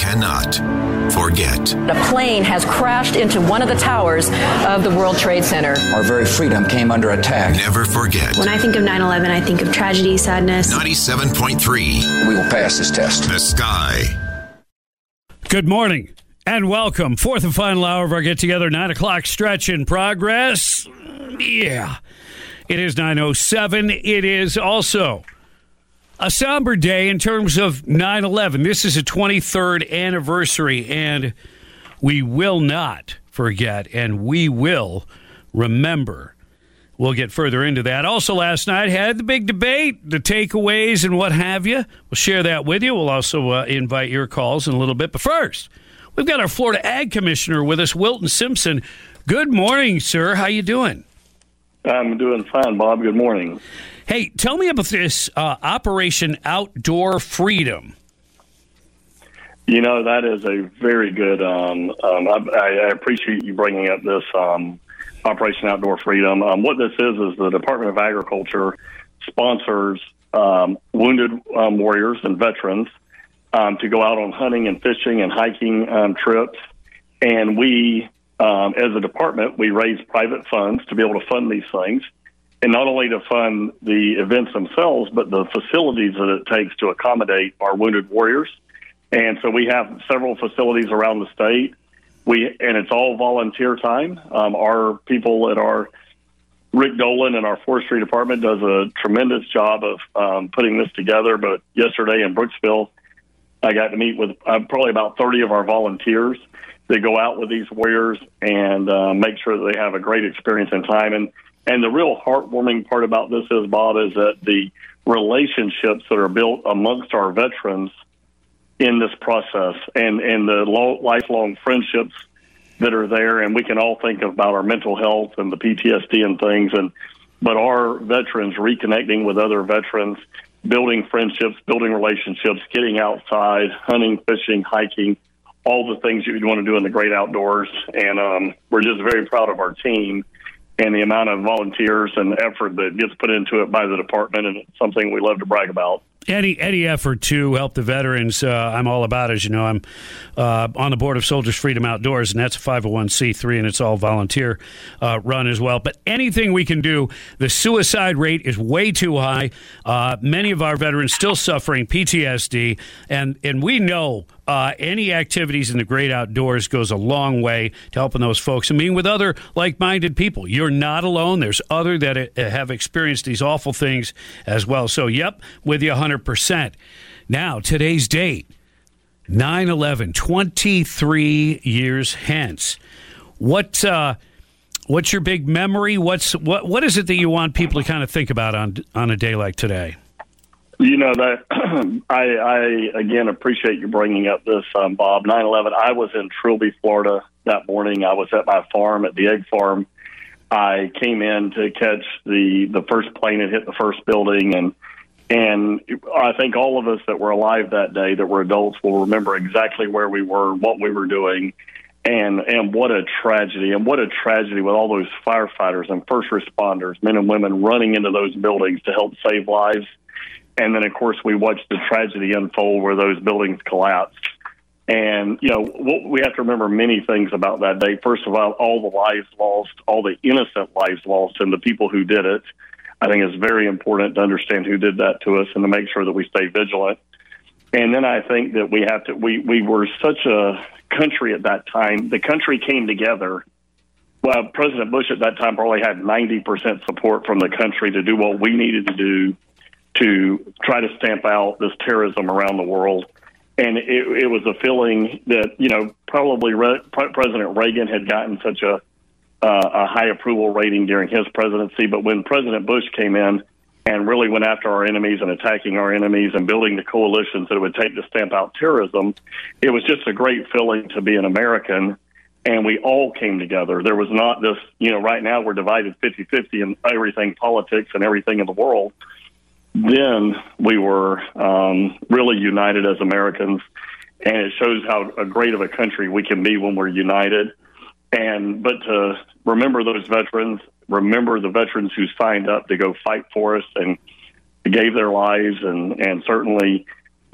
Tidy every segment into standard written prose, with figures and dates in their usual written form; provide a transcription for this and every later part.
cannot forget. A plane has crashed into one of the towers of the World Trade Center. Our very freedom came under attack. Never forget. When I think of 9/11, I think of tragedy, sadness. 97.3. We will pass this test. The Sky. Good morning and welcome. Fourth and final hour of our get-together, 9 o'clock stretch in progress. Yeah. It is 9:07. It is also a somber day in terms of 9/11. This is a 23rd anniversary, and we will not forget, and we will remember. We'll get further into that. Also, last night had the big debate, the takeaways and what have you. We'll share that with you. We'll also invite your calls in a little bit. But first, we've got our Florida Ag Commissioner with us, Wilton Simpson. Good morning, sir. How you doing? I'm doing fine, Bob. Good morning. Hey, tell me about this Operation Outdoor Freedom. You know, that is a very good, I appreciate you bringing up this Operation Outdoor Freedom. What this is the Department of Agriculture sponsors wounded warriors and veterans to go out on hunting and fishing and hiking trips. And we, as a department, we raise private funds to be able to fund these things. And not only to fund the events themselves, but the facilities that it takes to accommodate our wounded warriors. And so we have several facilities around the state. And it's all volunteer time. Our people at our Rick Dolan and our forestry department does a tremendous job of putting this together. But yesterday in Brooksville, I got to meet with probably about 30 of our volunteers. They go out with these warriors and make sure that they have a great experience and time. And the real heartwarming part about this is, Bob, is that the relationships that are built amongst our veterans in this process and the lifelong friendships that are there. And we can all think about our mental health and the PTSD and things. But our veterans reconnecting with other veterans, building friendships, building relationships, getting outside, hunting, fishing, hiking, all the things you'd want to do in the great outdoors. And we're just very proud of our team and the amount of volunteers and effort that gets put into it by the department, and it's something we love to brag about. Any effort to help the veterans, I'm all about. As you know, I'm on the board of Soldiers Freedom Outdoors, and that's a 501c3, and it's all volunteer run as well. But anything we can do, the suicide rate is way too high. Many of our veterans still suffering PTSD, and we know any activities in the great outdoors goes a long way to helping those folks and being with other like-minded people. You're not alone. There's other that have experienced these awful things as well. So, yep, with you 100%. Now, today's date, 9/11, 23 years hence. What's your big memory? What is it that you want people to kind of think about on a day like today? You know, that I again appreciate you bringing up this, Bob. 9/11, I was in Trilby, Florida that morning. I was at my farm, at the egg farm. I came in to catch the first plane that hit the first building, and I think all of us that were alive that day, that were adults, will remember exactly where we were, what we were doing, and what a tragedy. And what a tragedy with all those firefighters and first responders, men and women running into those buildings to help save lives. And then, of course, we watched the tragedy unfold where those buildings collapsed. And, you know, we have to remember many things about that day. First of all the lives lost, all the innocent lives lost, and the people who did it. I think it's very important to understand who did that to us and to make sure that we stay vigilant. And then I think that we were such a country at that time. The country came together. Well, President Bush at that time probably had 90% support from the country to do what we needed to do to try to stamp out this terrorism around the world. And it was a feeling that, you know, probably President Reagan had gotten such a high approval rating during his presidency. But when President Bush came in and really went after our enemies and attacking our enemies and building the coalitions that it would take to stamp out terrorism, it was just a great feeling to be an American. And we all came together. There was not this, you know, right now we're divided 50-50 in everything politics and everything in the world. Then we were really united as Americans, and it shows how great of a country we can be when we're united. But to remember those veterans, remember the veterans who signed up to go fight for us and gave their lives, and certainly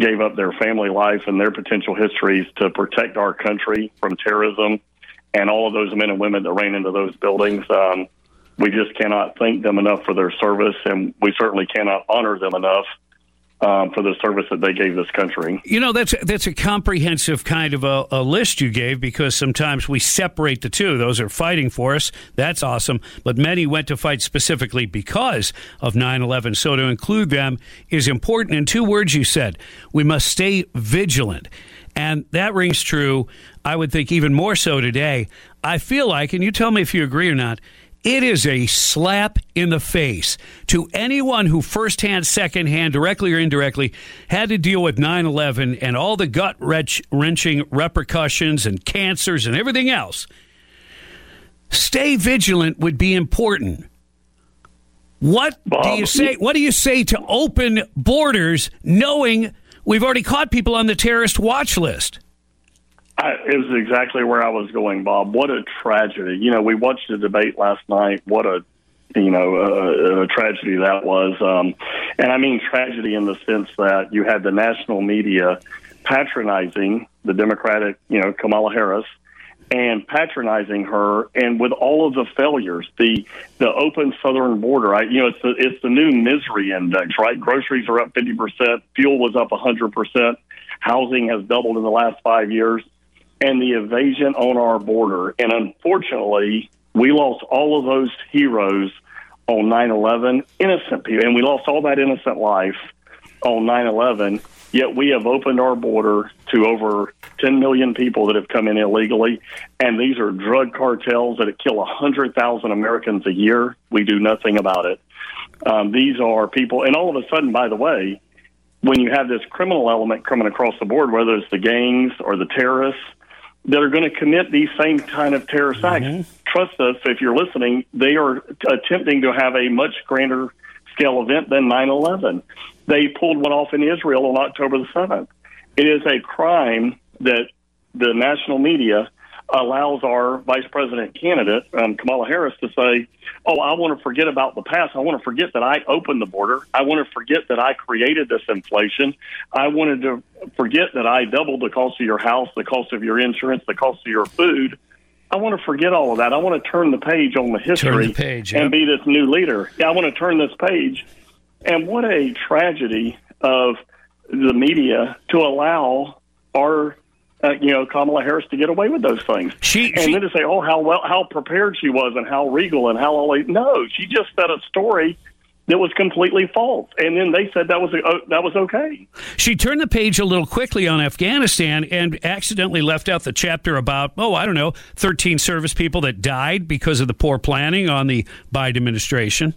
gave up their family life and their potential histories to protect our country from terrorism, and all of those men and women that ran into those buildings. We just cannot thank them enough for their service, and we certainly cannot honor them enough for the service that they gave this country. You know, that's a comprehensive kind of a list you gave, because sometimes we separate the two. Those are fighting for us. That's awesome. But many went to fight specifically because of 9/11. So to include them is important. And 2 words you said: we must stay vigilant. And that rings true, I would think, even more so today. I feel like, and you tell me if you agree or not, it is a slap in the face to anyone who firsthand, secondhand, directly or indirectly, had to deal with 9/11 and all the gut-wrenching repercussions and cancers and everything else. Stay vigilant would be important. What do you say? What do you say to open borders, knowing we've already caught people on the terrorist watch list? It was exactly where I was going, Bob. What a tragedy. You know, we watched the debate last night. What a tragedy that was. And I mean tragedy in the sense that you had the national media patronizing the Democratic, Kamala Harris, and patronizing her, and with all of the failures, the open southern border, it's the new misery index, right? Groceries are up 50%, fuel was up 100%, housing has doubled in the last 5 years, and the evasion on our border. And unfortunately, we lost all of those heroes on 9/11, innocent people, and we lost all that innocent life on 9/11, yet we have opened our border to over 10 million people that have come in illegally, and these are drug cartels that kill 100,000 Americans a year. We do nothing about it. These are people, and all of a sudden, by the way, when you have this criminal element coming across the board, whether it's the gangs or the terrorists, that are going to commit these same kind of terrorist acts. Trust us, if you're listening, they are attempting to have a much grander scale event than 9/11. They pulled one off in Israel on October the 7th. It is a crime that the national media allows our vice president candidate, Kamala Harris, to say, oh, I want to forget about the past. I want to forget that I opened the border. I want to forget that I created this inflation. I wanted to forget that I doubled the cost of your house, the cost of your insurance, the cost of your food. I want to forget all of that. I want to turn the page on the history and be this new leader. Yeah, I want to turn this page. And what a tragedy of the media to allow our Kamala Harris to get away with those things. Then to say, oh, how prepared she was and how regal and how all. No, she just said a story that was completely false, and then they said that was okay. She turned the page a little quickly on Afghanistan and accidentally left out the chapter about 13 service people that died because of the poor planning on the Biden administration.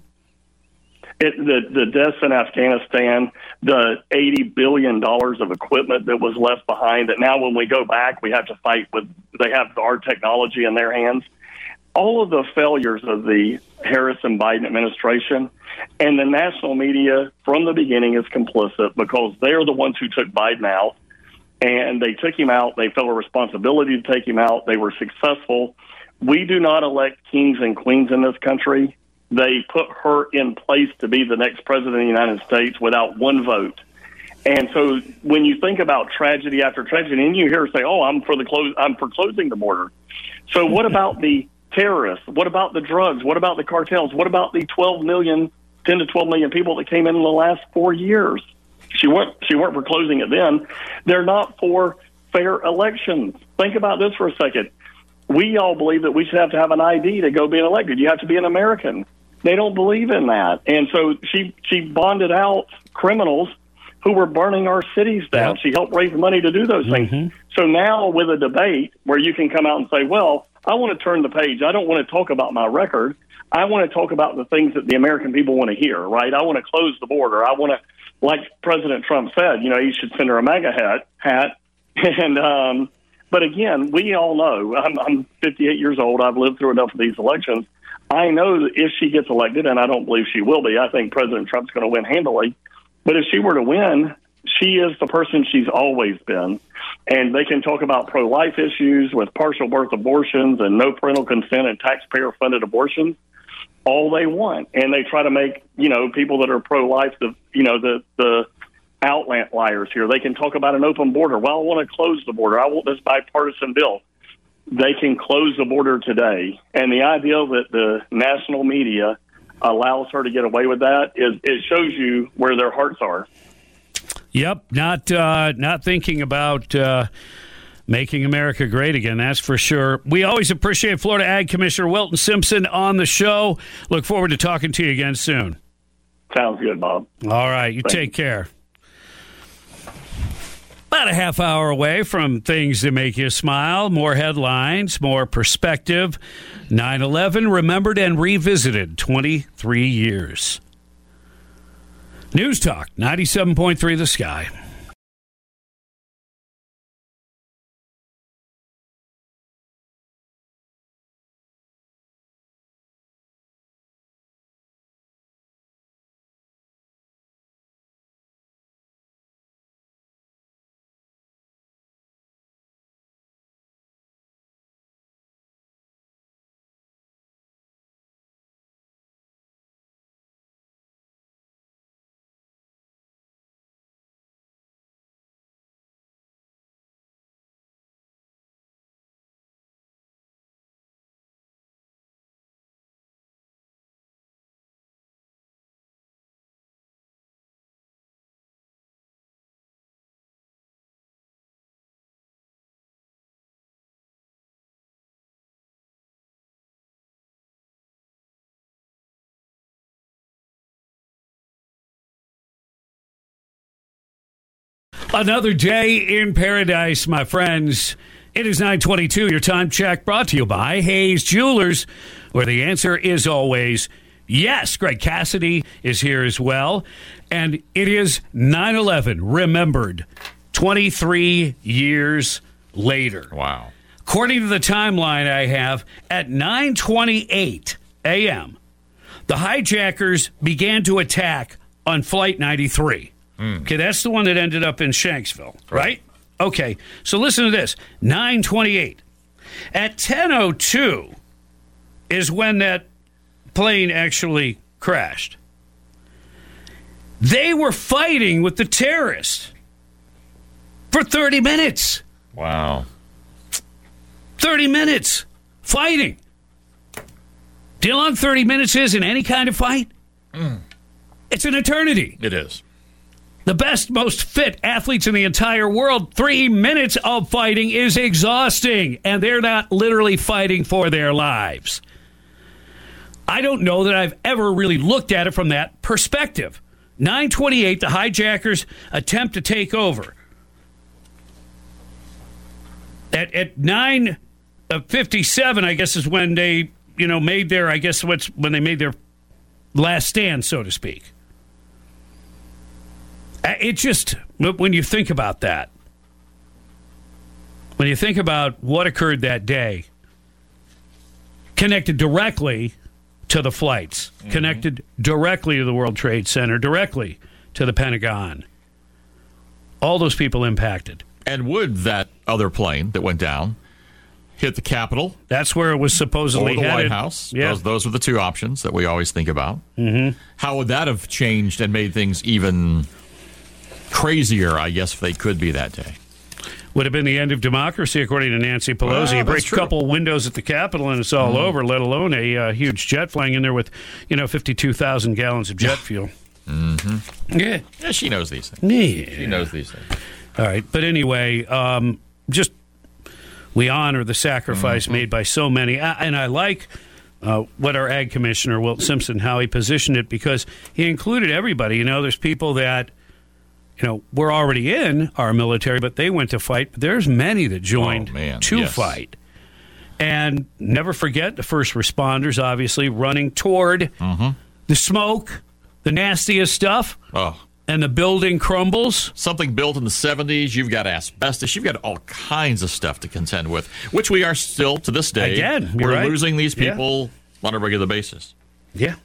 The deaths in Afghanistan, the $80 billion of equipment that was left behind, that now when we go back, we have to fight with, they have our technology in their hands. All of the failures of the Harris and Biden administration, and the national media from the beginning is complicit because they're the ones who took Biden out, and they took him out. They felt a responsibility to take him out. They were successful. We do not elect kings and queens in this country. They put her in place to be the next president of the United States without one vote. And so when you think about tragedy after tragedy, and you hear her say, oh, I'm for closing the border. So what about the terrorists? What about the drugs? What about the cartels? What about the 10 to 12 million people that came in the last 4 years? She weren't for closing it then. They're not for fair elections. Think about this for a second. We all believe that we should have to have an ID to go being elected. You have to be an American. They don't believe in that. And so she bonded out criminals who were burning our cities down. Yep. She helped raise money to do those things. Mm-hmm. So now with a debate where you can come out and say, well, I want to turn the page. I don't want to talk about my record. I want to talk about the things that the American people want to hear, right? I want to close the border. I want to, like President Trump said, you should send her a MAGA hat. And, but again, we all know, I'm 58 years old. I've lived through enough of these elections. I know that if she gets elected, and I don't believe she will be, I think President Trump's going to win handily. But if she were to win, she is the person she's always been. And they can talk about pro-life issues with partial birth abortions and no parental consent and taxpayer-funded abortions all they want. And they try to make, people that are pro-life the outliers here. They can talk about an open border. Well, I want to close the border. I want this bipartisan bill. They can close the border today. And the idea that the national media allows her to get away with that it shows you where their hearts are. Yep, not thinking about making America great again, that's for sure. We always appreciate Florida Ag Commissioner Wilton Simpson on the show. Look forward to talking to you again soon. Sounds good, Bob. All right, you take care. About a half hour away from things that make you smile. More headlines, more perspective. 9/11 remembered and revisited 23 years. News Talk 97.3 The Sky. Another day in paradise, my friends. It is 9:22. Your time check brought to you by Hayes Jewelers, where the answer is always yes. Greg Cassidy is here as well. And it is 9/11 remembered 23 years later. Wow. According to the timeline I have, at 9:28 a.m., the hijackers began to attack on Flight 93. Okay, that's the one that ended up in Shanksville, right? Okay, so listen to this. 9:28. At 10:02 is when that plane actually crashed. They were fighting with the terrorists for 30 minutes. Wow. 30 minutes fighting. Do you know how long 30 minutes is in any kind of fight? It's an eternity. It is. The best, most fit athletes in the entire world, 3 minutes of fighting is exhausting, and they're not literally fighting for their lives. I don't know that I've ever really looked at it from that perspective. 9:28, the hijackers attempt to take over. At 9:57, I guess, is when they, made their, when they made their last stand, so to speak. It just, when you think about that, when you think about what occurred that day, connected directly to the flights, connected directly to the World Trade Center, directly to the Pentagon, all those people impacted. And would that other plane that went down hit the Capitol? That's where it was supposedly or the headed. White House. Yeah. Those were the two options that we always think about. Mm-hmm. How would that have changed and made things even crazier, I guess, if they could be that day? Would have been the end of democracy, according to Nancy Pelosi. You break a couple windows at the Capitol and it's all over, let alone a huge jet flying in there with, 52,000 gallons of jet fuel. Mm-hmm. Yeah, she knows these things. Yeah. She knows these things. All right. But anyway, we honor the sacrifice made by so many. And I like what our ag commissioner, Wilt Simpson, how he positioned it, because he included everybody. There's people that, we're already in our military, but they went to fight. There's many that joined to fight. And never forget the first responders, obviously, running toward the smoke, the nastiest stuff, and the building crumbles. Something built in the 70s, you've got asbestos, you've got all kinds of stuff to contend with, which we are still, to this day. Again, we're right. losing these people on a regular basis. Yeah.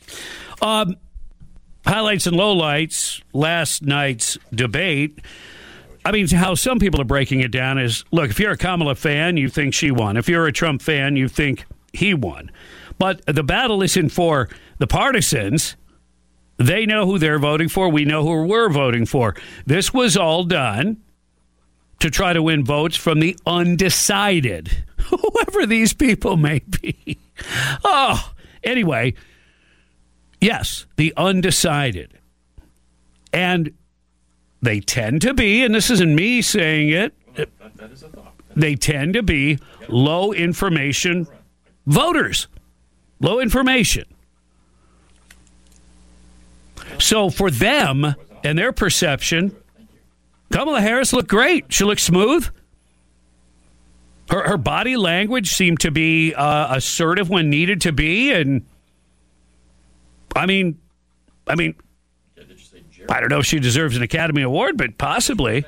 Highlights and lowlights, last night's debate. I mean, how some people are breaking it down is, look, if you're a Kamala fan, you think she won. If you're a Trump fan, you think he won. But the battle isn't for the partisans. They know who they're voting for. We know who we're voting for. This was all done to try to win votes from the undecided, whoever these people may be. Oh, anyway, yes, the undecided. And they tend to be, and this isn't me saying it, that is a thought. They tend to be low information voters. Low information. So for them and their perception, Kamala Harris looked great. She looked smooth. Her body language seemed to be assertive when needed to be. And I mean, I don't know if she deserves an Academy Award, but possibly.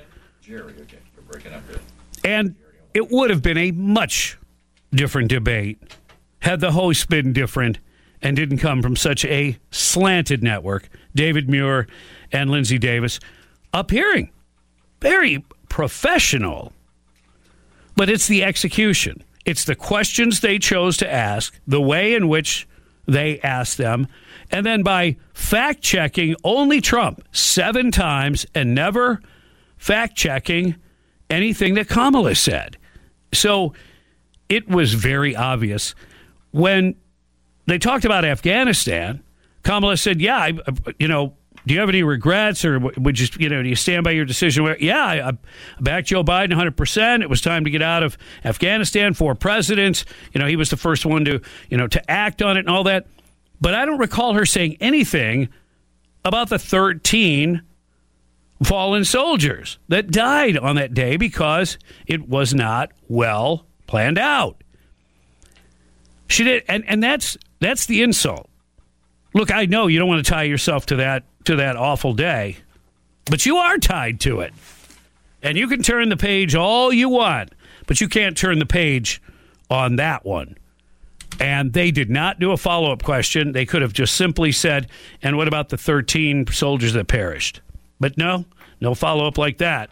And it would have been a much different debate had the host been different and didn't come from such a slanted network. David Muir and Lindsay Davis appearing very professional. But it's the execution. It's the questions they chose to ask, the way in which they asked them, and then by fact-checking only Trump 7 times and never fact-checking anything that Kamala said. So it was very obvious. When they talked about Afghanistan, Kamala said, yeah, do you have any regrets, or would you, do you stand by your decision? Yeah, I backed Joe Biden 100%. It was time to get out of Afghanistan. 4 presidents. He was the first one to act on it and all that. But I don't recall her saying anything about the 13 fallen soldiers that died on that day because it was not well planned out. She did, and that's the insult. Look, I know you don't want to tie yourself to that awful day, but you are tied to it. And you can turn the page all you want, but you can't turn the page on that one. And they did not do a follow-up question. They could have just simply said, and what about the 13 soldiers that perished? But no follow-up like that.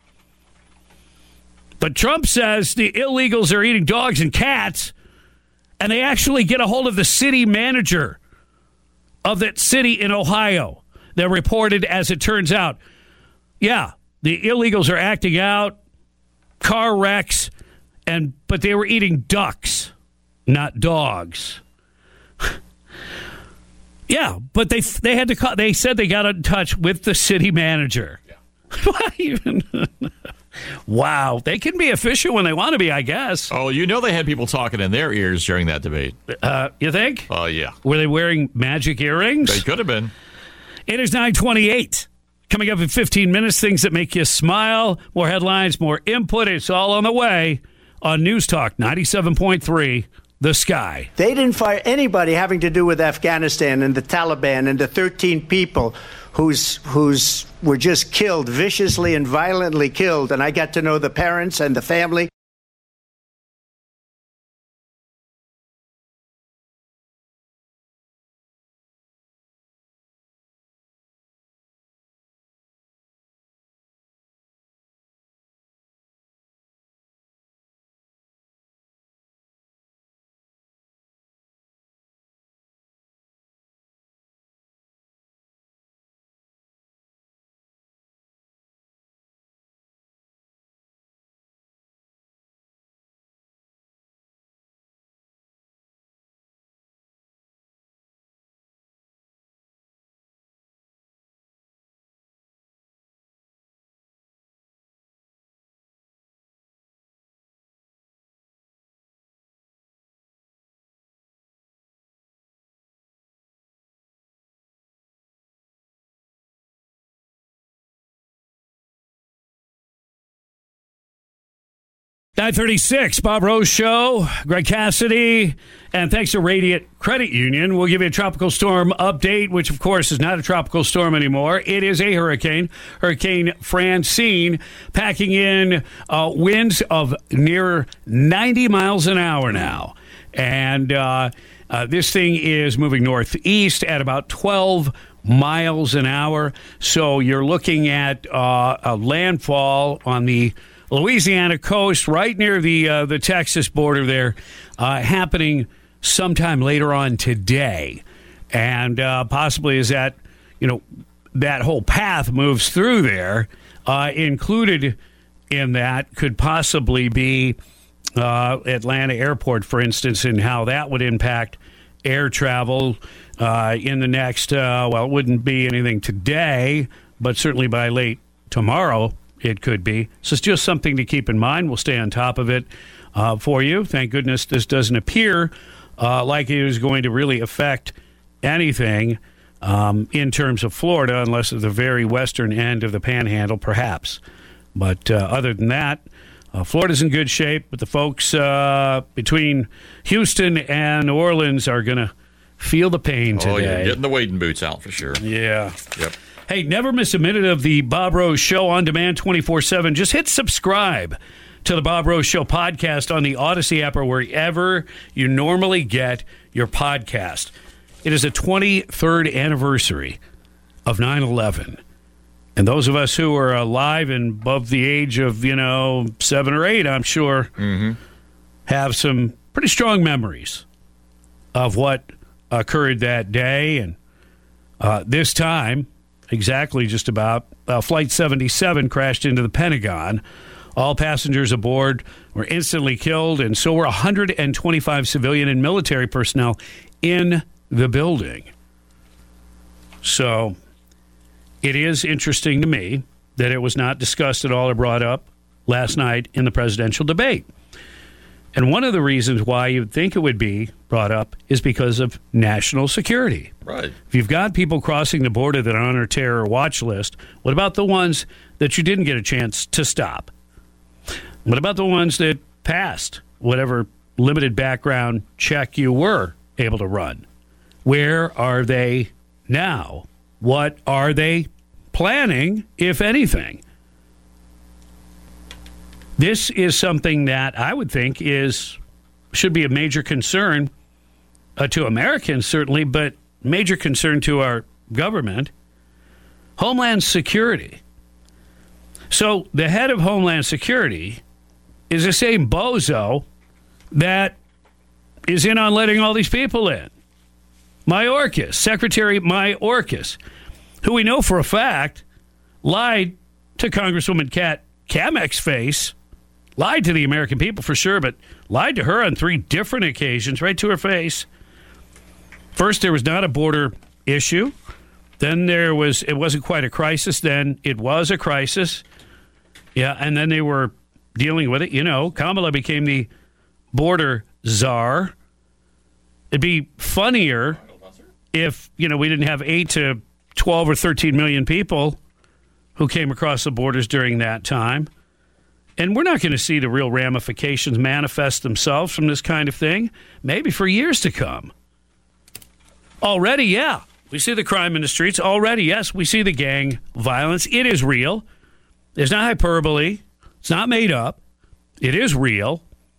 But Trump says the illegals are eating dogs and cats, and they actually get a hold of the city manager of that city in Ohio that reported, as it turns out, yeah, the illegals are acting out, car wrecks, but they were eating ducks, not dogs. Yeah, but they had to call. They said they got in touch with the city manager. Yeah. Wow, they can be official when they want to be, I guess. Oh, they had people talking in their ears during that debate. You think? Oh, yeah. Were they wearing magic earrings? They could have been. It is 9:28. Coming up in 15 minutes, things that make you smile. More headlines, more input. It's all on the way on News Talk 97.3, The Sky. They didn't fire anybody having to do with Afghanistan and the Taliban and the 13 people who's were just killed, viciously and violently killed. And I got to know the parents and the family. .936, Bob Rose Show, Greg Cassidy, and thanks to Radiant Credit Union, we'll give you a tropical storm update, which, of course, is not a tropical storm anymore. It is a hurricane, Hurricane Francine, packing in winds of near 90 miles an hour now. And this thing is moving northeast at about 12 miles an hour. So you're looking at a landfall on the Louisiana coast, right near the Texas border there, happening sometime later on today. And possibly as that that whole path moves through there. Included in that could possibly be Atlanta Airport, for instance, and how that would impact air travel in the next, it wouldn't be anything today, but certainly by late tomorrow it could be. So it's just something to keep in mind. We'll stay on top of it for you. Thank goodness this doesn't appear like it is going to really affect anything in terms of Florida, unless at the very western end of the Panhandle, perhaps. But other than that, Florida's in good shape, but the folks between Houston and New Orleans are going to feel the pain today. Oh, yeah, getting the wading boots out for sure. Yeah. Yep. Hey, never miss a minute of the Bob Rose Show on demand 24/7. Just hit subscribe to the Bob Rose Show podcast on the Odyssey app or wherever you normally get your podcast. It is the 23rd anniversary of 9/11. And those of us who are alive and above the age of, 7 or 8, I'm sure, have some pretty strong memories of what occurred that day. And this time, exactly just about, Flight 77 crashed into the Pentagon. All passengers aboard were instantly killed, and so were 125 civilian and military personnel in the building. So it is interesting to me that it was not discussed at all or brought up last night in the presidential debate. And one of the reasons why you'd think it would be brought up is because of national security. Right. If you've got people crossing the border that are on our terror watch list, what about the ones that you didn't get a chance to stop? What about the ones that passed whatever limited background check you were able to run? Where are they now? What are they planning, if anything? This is something that I would think should be a major concern to Americans, certainly, but major concern to our government. Homeland Security. So the head of Homeland Security is the same bozo that is in on letting all these people in. Mayorkas, Secretary Mayorkas, who we know for a fact lied to Congresswoman Kat Kamek's face, lied to the American people for sure, but lied to her on 3 different occasions, right to her face. First, there was not a border issue. Then it wasn't quite a crisis. Then it was a crisis. Yeah, and then they were dealing with it. Kamala became the border czar. It'd be funnier if, we didn't have 8 to 12 or 13 million people who came across the borders during that time. And we're not going to see the real ramifications manifest themselves from this kind of thing, maybe for years to come. Already, yeah, we see the crime in the streets. Already, yes, we see the gang violence. It is real. There's not hyperbole. It's not made up. It is real.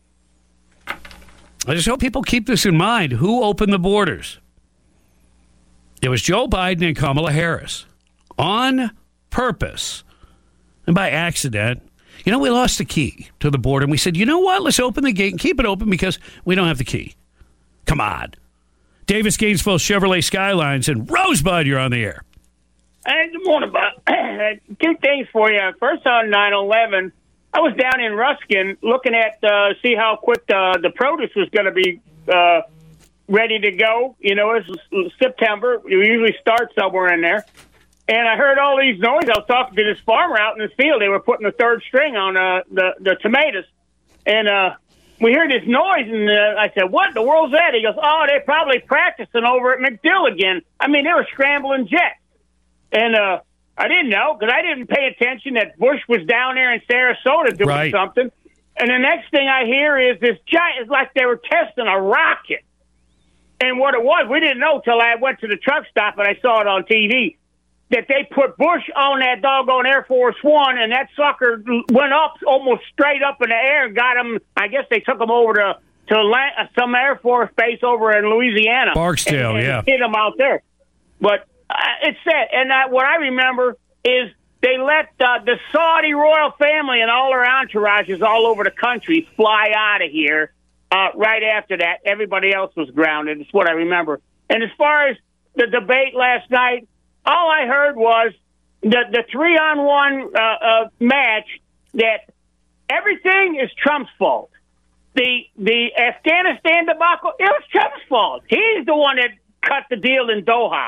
I just hope people keep this in mind. Who opened the borders? It was Joe Biden and Kamala Harris. On purpose. And by accident. We lost the key to the border. And we said, you know what? Let's open the gate and keep it open because we don't have the key. Come on. Davis Gainesville Chevrolet Skylines and Rosebud, you're on the air. Hey, good morning, Bob. 2 things for you. First, on 9/11, I was down in Ruskin looking at see how quick the produce was going to be ready to go. It was September. You usually start somewhere in there. And I heard all these noises. I was talking to this farmer out in the field. They were putting the 3rd string on the tomatoes. And we heard this noise, and I said, what in the world's that? He goes, they're probably practicing over at MacDill again. I mean, they were scrambling jets. And I didn't know because I didn't pay attention that Bush was down there in Sarasota doing something. And the next thing I hear is this giant, it's like they were testing a rocket. And what it was, we didn't know till I went to the truck stop and I saw it on TV, that they put Bush on that doggone Air Force One, and that sucker went up almost straight up in the air and got him. I guess they took him over to some Air Force base over in Louisiana. Barksdale, and hit him out there. But it's that. And what I remember is they let the Saudi royal family and all their entourages all over the country fly out of here. Right after that, everybody else was grounded. It's what I remember. And as far as the debate last night, all I heard was the 3-on-1 match that everything is Trump's fault. The Afghanistan debacle, it was Trump's fault. He's the one that cut the deal in Doha.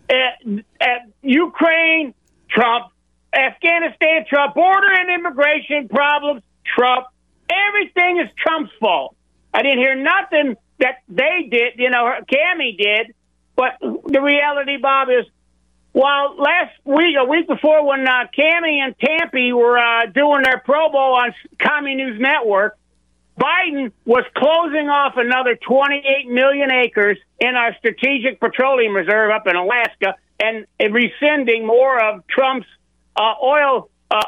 Ukraine, Trump. Afghanistan, Trump. Border and immigration problems, Trump. Everything is Trump's fault. I didn't hear nothing that they did, Cammie did. But the reality, Bob, is while last week, a week before, when Cammie and Tampy were doing their Pro Bowl on Commie News Network, Biden was closing off another 28 million acres in our strategic petroleum reserve up in Alaska and rescinding more of Trump's oil.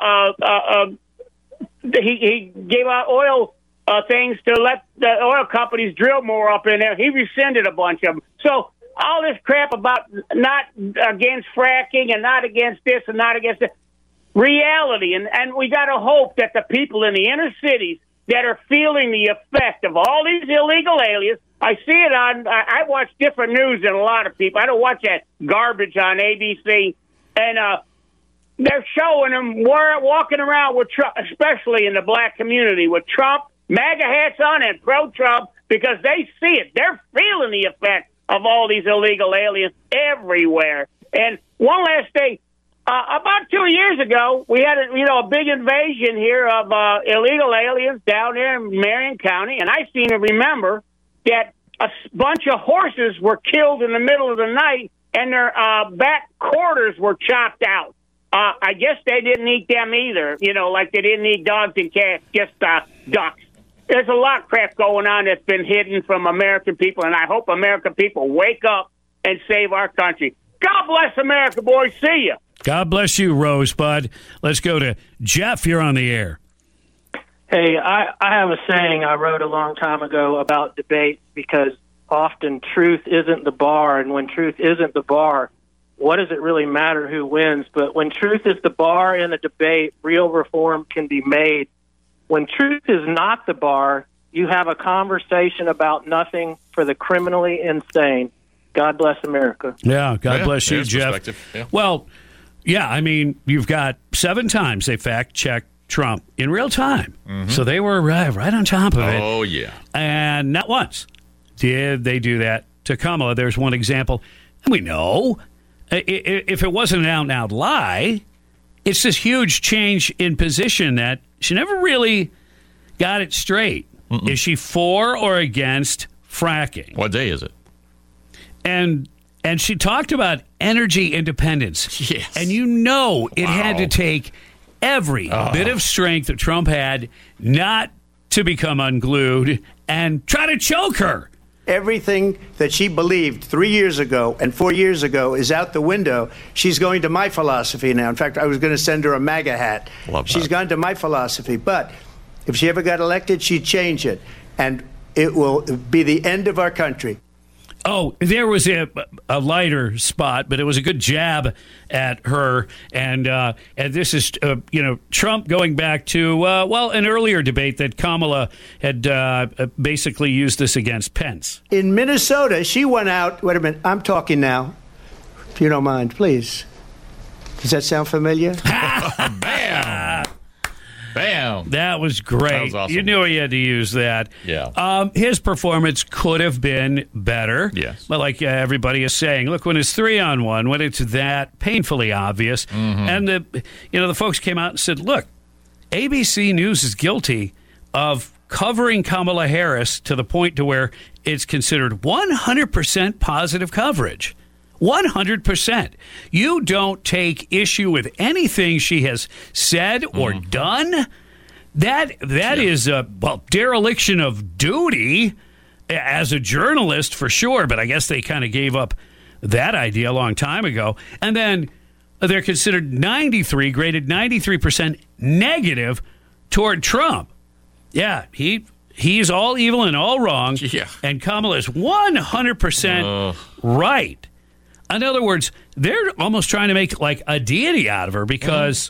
He gave out oil things to let the oil companies drill more up in there. He rescinded a bunch of them. So all this crap about not against fracking and not against this and not against that, reality. And we got to hope that the people in the inner cities that are feeling the effect of all these illegal aliens, I see it I watch different news than a lot of people. I don't watch that garbage on ABC. And they're showing them walking around with Trump, especially in the black community, with Trump, MAGA hats on and pro-Trump, because they see it. They're feeling the effect of all these illegal aliens everywhere. And one last thing. About 2 years ago, we had a big invasion here of illegal aliens down there in Marion County, and I seem to remember that a bunch of horses were killed in the middle of the night, and their back quarters were chopped out. I guess they didn't eat them either, like they didn't eat dogs and cats, just ducks. There's a lot of crap going on that's been hidden from American people, and I hope American people wake up and save our country. God bless America, boys. See ya. God bless you, Rosebud. Let's go to Jeff. You're on the air. Hey, I have a saying I wrote a long time ago about debate, because often truth isn't the bar, and when truth isn't the bar, what does it really matter who wins? But when truth is the bar in a debate, real reform can be made. When truth is not the bar, you have a conversation about nothing for the criminally insane. God bless America. Yeah, God bless you, Jeff. Yeah. Well, yeah, I mean, you've got 7 times they fact-checked Trump in real time. Mm-hmm. So they were right on top of it. Oh, yeah. And not once did they do that to Kamala. There's one example. And we know if it wasn't an out-and-out lie, it's this huge change in position that she never really got it straight. Mm-mm. Is she for or against fracking? What day is it? And she talked about energy independence. Yes. And it had to take every bit of strength that Trump had not to become unglued and try to choke her. Everything that she believed 3 years ago and 4 years ago is out the window. She's going to my philosophy now. In fact, I was going to send her a MAGA hat. Love that. She's gone to my philosophy. But if she ever got elected, she'd change it. And it will be the end of our country. Oh, there was a lighter spot, but it was a good jab at her. And this is, Trump going back to, an earlier debate that Kamala had basically used this against Pence. In Minnesota, she went out. Wait a minute. I'm talking now. If you don't mind, please. Does that sound familiar? Bam! Bam! That was great. That was awesome. You knew he had to use that. Yeah. His performance could have been better. Yes. But like everybody is saying, look, when it's 3-on-1, when it's that painfully obvious, and the folks came out and said, look, ABC News is guilty of covering Kamala Harris to the point to where it's considered 100% positive coverage. 100%. You don't take issue with anything she has said or done. That is a dereliction of duty as a journalist for sure, but I guess they kind of gave up that idea a long time ago. And then they're considered graded 93% negative toward Trump. Yeah, he's all evil and all wrong, and Kamala is 100% right. In other words, they're almost trying to make like a deity out of her because,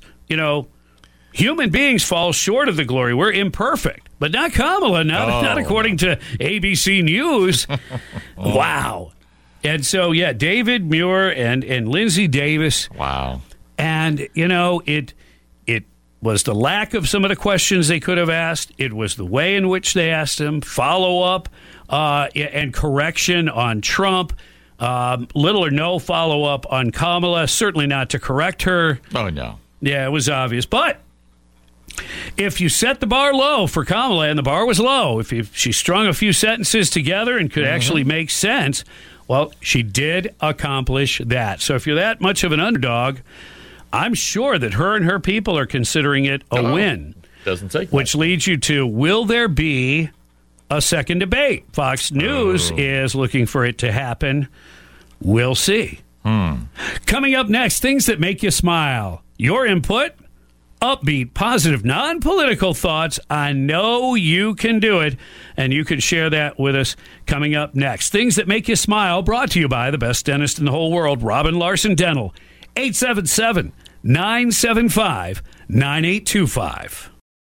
human beings fall short of the glory. We're imperfect. But not Kamala, not according to ABC News. Wow. And so, yeah, David Muir and Lindsay Davis. Wow. And, it was the lack of some of the questions they could have asked. It was the way in which they asked them, follow-up and correction on Trump, little or no follow-up on Kamala, certainly not to correct her. Oh, no. Yeah, it was obvious. But if you set the bar low for Kamala, and the bar was low, if she strung a few sentences together and could actually make sense, well, she did accomplish that. So if you're that much of an underdog, I'm sure that her and her people are considering it a win. Doesn't take much. Which leads you to, will there be a second debate? Fox News is looking for it to happen. We'll see. Coming up next, things that make you smile. Your input, upbeat, positive, non-political thoughts. I know you can do it, and you can share that with us coming up next. Things that make you smile, brought to you by the best dentist in the whole world, Robin Larson Dental. 877-975-9825.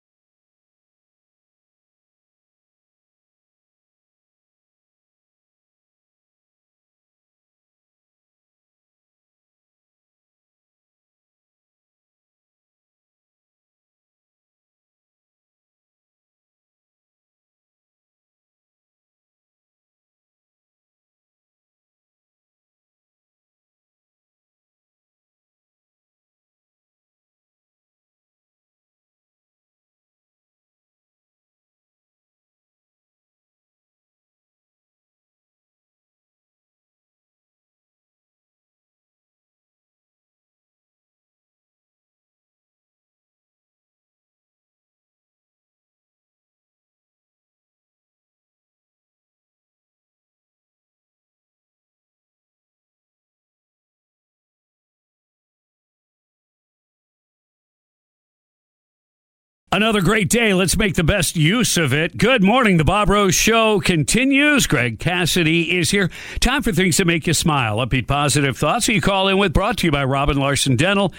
Another great day. Let's make the best use of it. Good morning. The Bob Rose Show continues. Greg Cassidy is here. Time for things that make you smile. Upbeat, positive thoughts you call in with. Brought to you by Robin Larson Dental.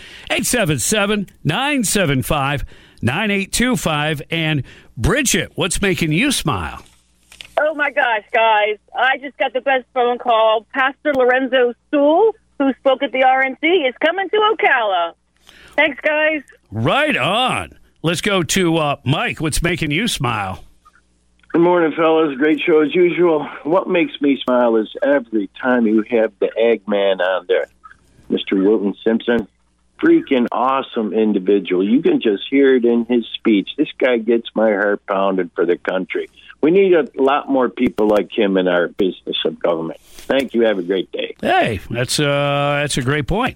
877-975-9825. And Bridget, what's making you smile? Oh, my gosh, guys. I just got the best phone call. Pastor Lorenzo Sewell, who spoke at the RNC, is coming to Ocala. Thanks, guys. Right on. Let's go to Mike. What's making you smile? Good morning, fellas. Great show as usual. What makes me smile is every time you have the Eggman on there, Mr. Wilton Simpson. Freaking awesome individual. You can just hear it in his speech. This guy gets my heart pounded for the country. We need a lot more people like him in our business of government. Thank you. Have a great day. Hey, that's a great point.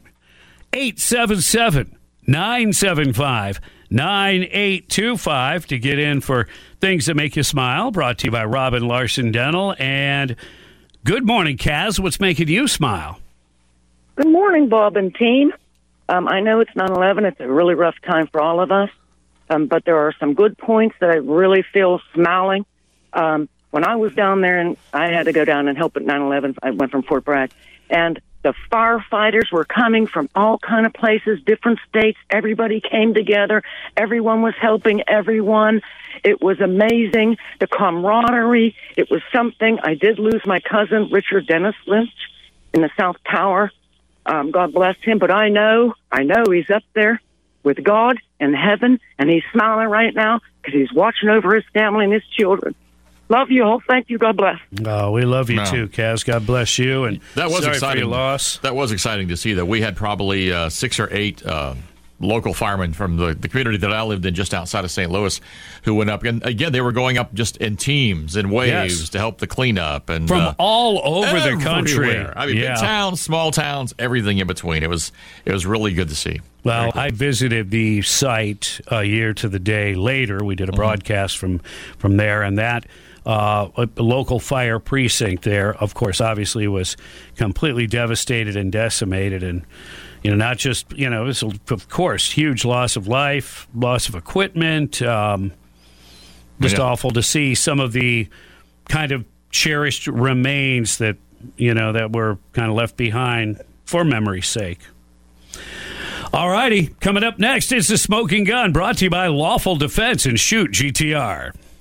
877-975-9825 to get in for things that make you smile. Brought to you by Robin Larson Dental. And good morning, Kaz. What's making you smile? Good morning, Bob and team. I know it's 9/11. It's a really rough time for all of us. But there are some good points that I really feel smiling. When I was down there and I had to go down and help at 9/11, I went from Fort Bragg. And the firefighters were coming from all kind of places, different states. Everybody came together. Everyone was helping everyone. It was amazing. The camaraderie. It was something. I did lose my cousin, Richard Dennis Lynch, in the South Tower. God bless him. But I know he's up there with God in heaven, and he's smiling right now because he's watching over his family and his children. Love you all. Thank you. God bless. Oh, we love you too, Kaz. God bless you. And that was sorry exciting. For your loss. That was exciting to see. That we had probably 6 or 8 local firemen from the community that I lived in, just outside of St. Louis, who went up. And again, they were going up just in teams and waves to help the cleanup and from all over the country. I mean, big towns, small towns, everything in between. It was really good to see. Well, I visited the site a year to the day later. We did a broadcast from there, and that a local fire precinct there, of course, obviously was completely devastated and decimated. And, not just, it was, of course, huge loss of life, loss of equipment. Just awful to see some of the kind of cherished remains that, that were kind of left behind for memory's sake. All righty, coming up next is The Smoking Gun, brought to you by Lawful Defense and Shoot GTR.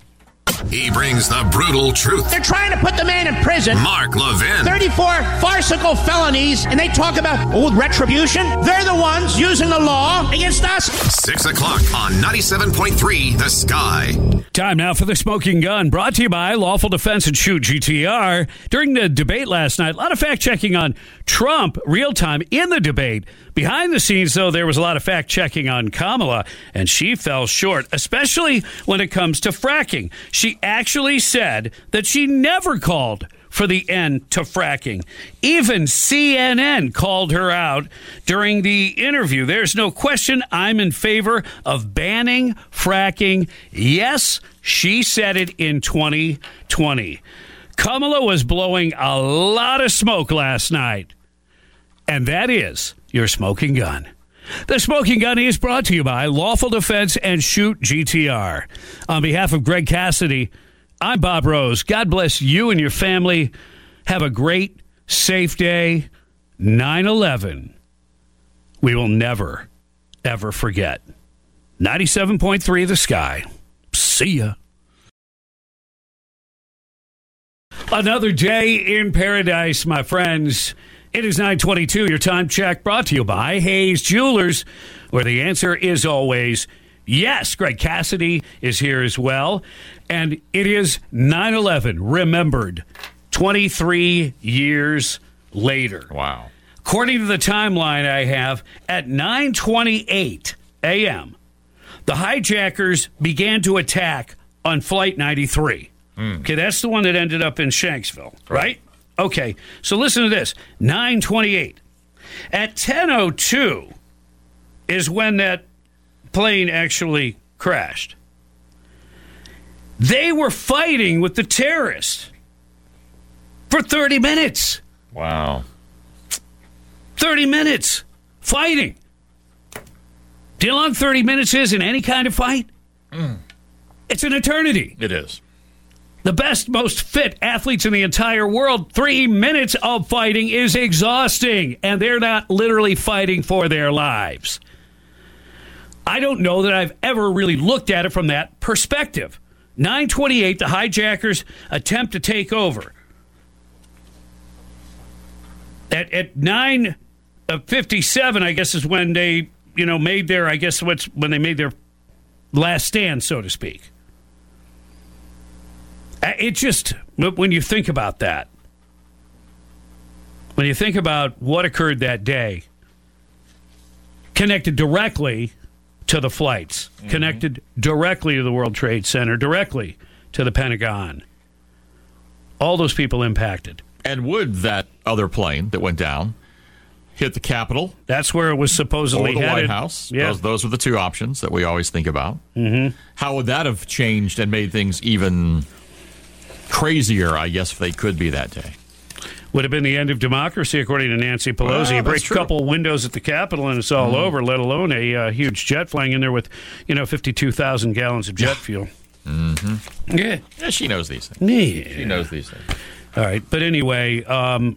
He brings the brutal truth. They're trying to put the man in prison. Mark Levin. 34 farcical felonies, and they talk about retribution. They're the ones using the law against us. 6 o'clock on 97.3 The Sky. Time now for the Smoking Gun, brought to you by Lawful Defense and Shoot GTR. During the debate last night, a lot of fact-checking on Trump, real-time in the debate. Behind the scenes, though, there was a lot of fact-checking on Kamala, and she fell short, especially when it comes to fracking. She actually said that she never called for the end to fracking. Even CNN called her out during the interview. There's no question I'm in favor of banning fracking. Yes, she said it in 2020. Kamala was blowing a lot of smoke last night, and that is your Smoking Gun. The Smoking Gun is brought to you by Lawful Defense and Shoot GTR. On behalf of Greg Cassidy, I'm Bob Rose. God bless you and your family. Have a great, safe day. 9/11. We will never, ever forget. 97.3 The Sky. See ya. Another day in paradise, my friends. It is 9:22. Your time check brought to you by Hayes Jewelers, where the answer is always yes. Greg Cassidy is here as well. And it is 9/11, remembered 23 years later. Wow. According to the timeline I have, at 9:28 a.m., the hijackers began to attack on Flight 93. Okay, that's the one that ended up in Shanksville, right? Okay, so listen to this. 9:28. At 10:02 is when that plane actually crashed. They were fighting with the terrorists for 30 minutes. Wow. 30 minutes fighting. Do you know how long 30 minutes is in any kind of fight? It's an eternity. It is. The best, most fit athletes in the entire world, 3 minutes of fighting is exhausting, and they're not literally fighting for their lives. I don't know that I've ever really looked at it from that perspective. 9:28, the hijackers attempt to take over. At 9:57, I guess, is when they, made their, when they made their last stand, so to speak. It just, when you think about that, when you think about what occurred that day, connected directly to the flights, connected directly to the World Trade Center, directly to the Pentagon, all those people impacted. And would that other plane that went down hit the Capitol? That's where it was supposedly or the headed. White House. Yeah. Those are the two options that we always think about. Mm-hmm. How would that have changed and made things even crazier, I guess, if they could be that day? Would have been the end of democracy, according to Nancy Pelosi. You break a couple windows at the Capitol and it's all over, let alone a huge jet flying in there with, 52,000 gallons of jet fuel. Mm-hmm. Yeah. Yeah, she knows these things. Yeah. She knows these things. All right. But anyway,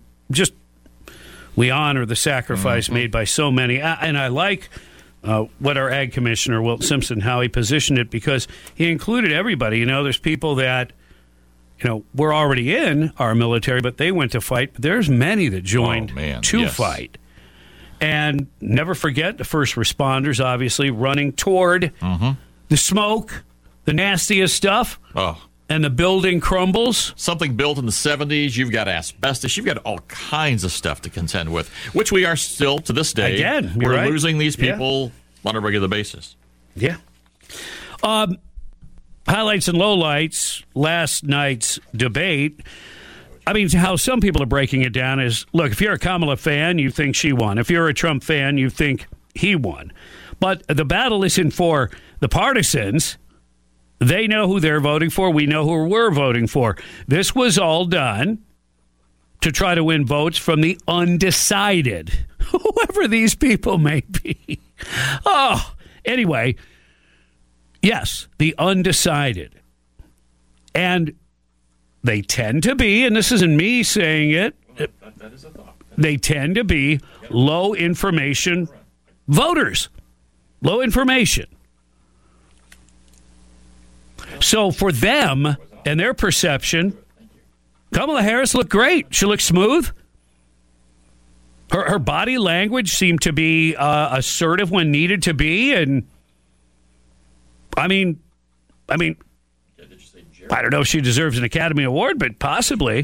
we honor the sacrifice made by so many. And I like what our ag commissioner, Wilt Simpson, how he positioned it, because he included everybody. There's people that, we're already in our military, but they went to fight. There's many that joined to fight. And never forget the first responders, obviously, running toward the smoke, the nastiest stuff. Oh. And the building crumbles. Something built in the 70s. You've got asbestos. You've got all kinds of stuff to contend with, which we are still, to this day. Again, we're right. losing these people on a regular basis. Yeah. Highlights and lowlights, last night's debate. I mean, how some people are breaking it down is, look, if you're a Kamala fan, you think she won. If you're a Trump fan, you think he won. But the battle isn't for the partisans. They know who they're voting for. We know who we're voting for. This was all done to try to win votes from the undecided, whoever these people may be. Oh, anyway, yes, the undecided. And they tend to be, and this isn't me saying it, that is a thought. They tend to be low information voters. Low information. So for them and their perception, Kamala Harris looked great. She looked smooth. Her body language seemed to be assertive when needed to be, and I mean, I don't know if she deserves an Academy Award, but possibly.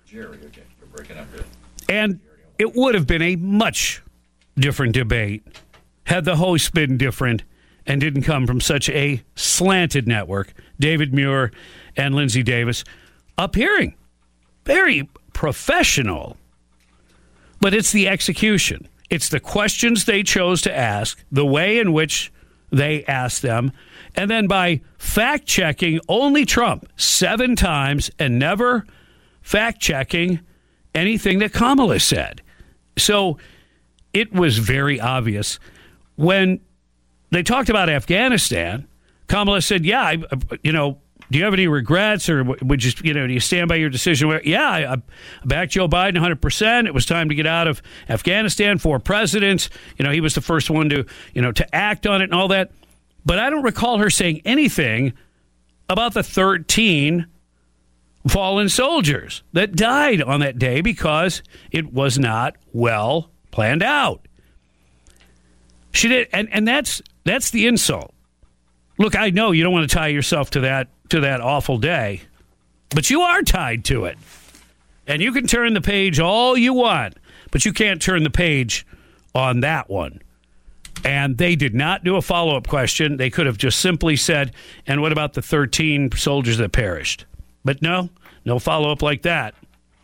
And it would have been a much different debate had the host been different and didn't come from such a slanted network. David Muir and Lindsay Davis appearing very professional. But it's the execution. It's the questions they chose to ask, the way in which they asked them, and then by fact-checking only Trump 7 times and never fact-checking anything that Kamala said. So it was very obvious. When they talked about Afghanistan, Kamala said, yeah, do you have any regrets, or would you, do you stand by your decision? Yeah, I backed Joe Biden 100%. It was time to get out of Afghanistan. 4 presidents. He was the first one to act on it and all that. But I don't recall her saying anything about the 13 fallen soldiers that died on that day because it was not well planned out. She did, and that's the insult. Look, I know you don't want to tie yourself to that awful day, but you are tied to it. And you can turn the page all you want, but you can't turn the page on that one. And they did not do a follow-up question. They could have just simply said, and what about the 13 soldiers that perished? But no follow-up like that.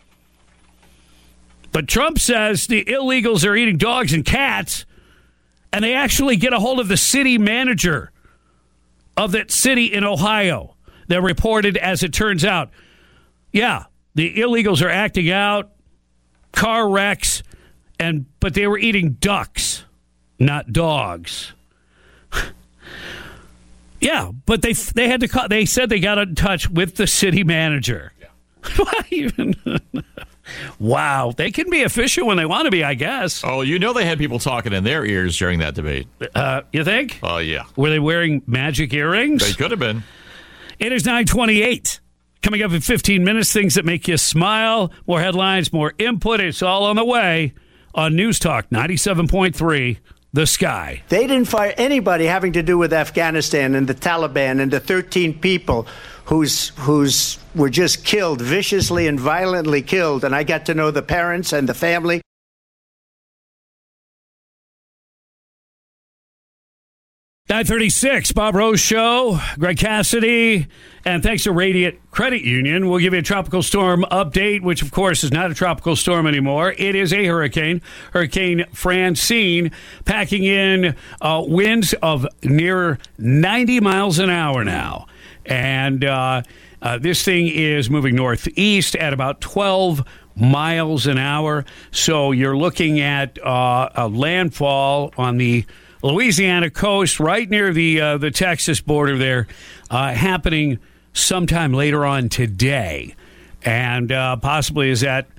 But Trump says the illegals are eating dogs and cats, and they actually get a hold of the city manager of that city in Ohio that reported, as it turns out, yeah, the illegals are acting out, car wrecks, but they were eating ducks, not dogs. Yeah, but they had to call. They said they got in touch with the city manager. Yeah. Wow, they can be official when they want to be, I guess. Oh, they had people talking in their ears during that debate. You think? Oh, yeah. Were they wearing magic earrings? They could have been. It is 9:28. Coming up in 15 minutes, things that make you smile. More headlines, more input. It's all on the way on News Talk 97.3, The Sky. They didn't fire anybody having to do with Afghanistan and the Taliban and the 13 people who's were just killed, viciously and violently killed. And I got to know the parents and the family. $9:36, Bob Rose Show, Greg Cassidy, and thanks to Radiant Credit Union, we'll give you a tropical storm update, which, of course, is not a tropical storm anymore. It is a hurricane, Hurricane Francine, packing in winds of near 90 miles an hour now. And this thing is moving northeast at about 12 miles an hour. So you're looking at a landfall on the Louisiana coast, right near the Texas border there, happening sometime later on today. And possibly as that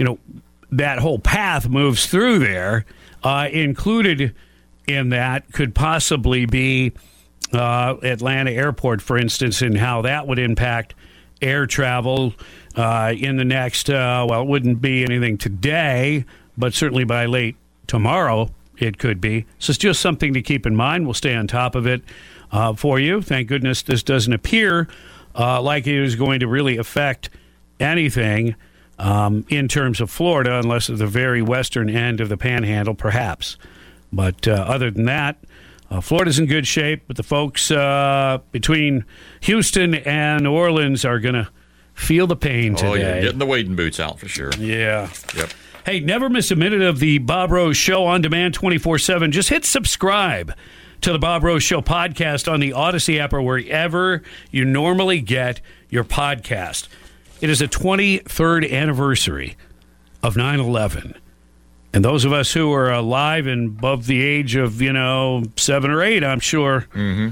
whole path moves through there, included in that could possibly be Atlanta Airport, for instance, and how that would impact air travel in the next, it wouldn't be anything today, but certainly by late tomorrow. It could be. So it's just something to keep in mind. We'll stay on top of it for you. Thank goodness this doesn't appear like it is going to really affect anything in terms of Florida, unless at the very western end of the Panhandle, perhaps. But other than that, Florida's in good shape. But the folks between Houston and New Orleans are going to feel the pain today. Oh, you're getting the wading boots out for sure. Yeah. Yep. Hey, never miss a minute of the Bob Rose Show on demand 24/7. Just hit subscribe to the Bob Rose Show podcast on the Odyssey app or wherever you normally get your podcast. It is the 23rd anniversary of 9/11. And those of us who are alive and above the age of, 7 or 8, I'm sure,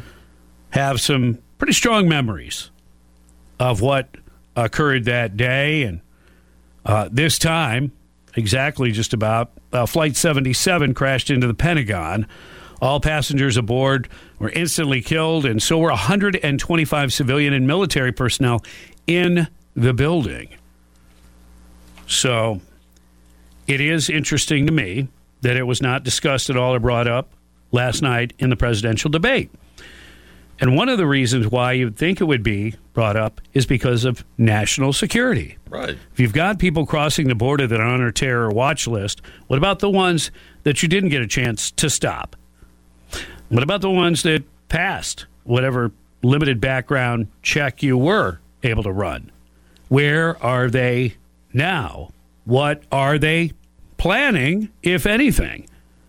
have some pretty strong memories of what occurred that day. And this time, exactly just about, Flight 77 crashed into the Pentagon All passengers aboard were instantly killed, and so were 125 civilian and military personnel in the building. So it is interesting to me that it was not discussed at all or brought up last night in the presidential debate. And one of the reasons why you'd think it would be brought up is because of national security. Right. If you've got people crossing the border that are on a terror watch list, what about the ones that you didn't get a chance to stop? What about the ones that passed whatever limited background check you were able to run? Where are they now? What are they planning, if anything?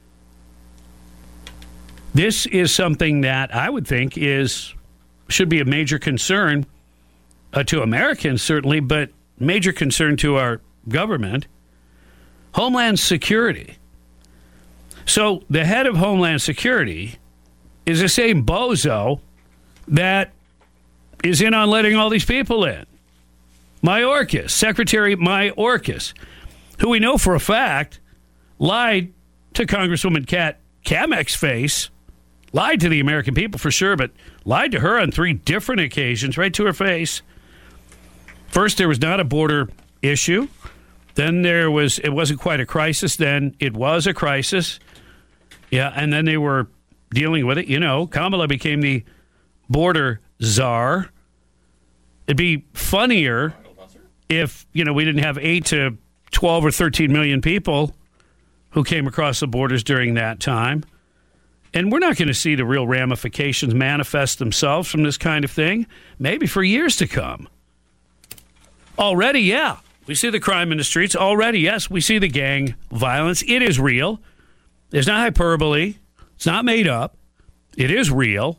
This is something that I would think should be a major concern to Americans, certainly, but major concern to our government. Homeland Security. So the head of Homeland Security is the same bozo that is in on letting all these people in. Mayorkas, Secretary Mayorkas, who we know for a fact lied to Congresswoman Kat Kamek's face, lied to the American people for sure, but lied to her on 3 different occasions, right to her face. First, there was not a border issue. Then it wasn't quite a crisis. Then it was a crisis. Yeah, and then they were dealing with it. You know, Kamala became the border czar. It'd be funnier if, we didn't have 8 to 12 or 13 million people who came across the borders during that time. And we're not going to see the real ramifications manifest themselves from this kind of thing, maybe for years to come. Already, yeah, we see the crime in the streets. Already, yes, we see the gang violence. It is real. There's not hyperbole. It's not made up. It is real.